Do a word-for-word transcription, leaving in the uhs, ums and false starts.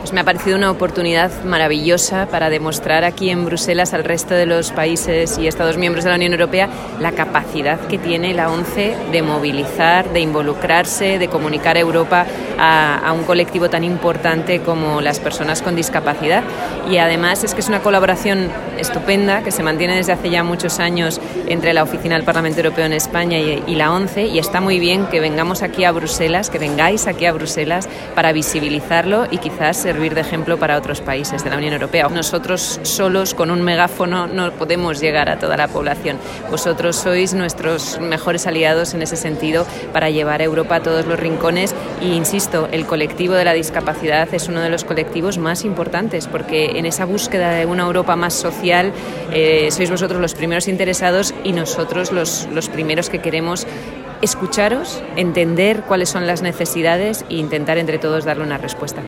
pues me ha parecido una oportunidad maravillosa para demostrar aquí en Bruselas al resto de los países y Estados miembros de la Unión Europea la capacidad que tiene la ONCE de movilizar, de involucrarse, de comunicar a Europa a, a un colectivo tan importante como las personas con discapacidad. Y además es que es una colaboración estupenda que se mantiene desde hace ya muchos años entre la Oficina del Parlamento Europeo en España y, y la ONCE, y está muy bien que vengamos aquí a Bruselas, que vengáis aquí a Bruselas para visibilizarlo y quizás servir de ejemplo para otros países de la Unión Europea. Nosotros solos con un megáfono no podemos llegar a toda la población. Vosotros sois nuestros mejores aliados en ese sentido para llevar a Europa a todos los rincones y, insisto, el colectivo de la discapacidad es uno de los colectivos más importantes porque en esa búsqueda de una Europa más social eh, sois vosotros los primeros interesados y nosotros los, los primeros que queremos escucharos, entender cuáles son las necesidades e intentar entre todos darle una respuesta.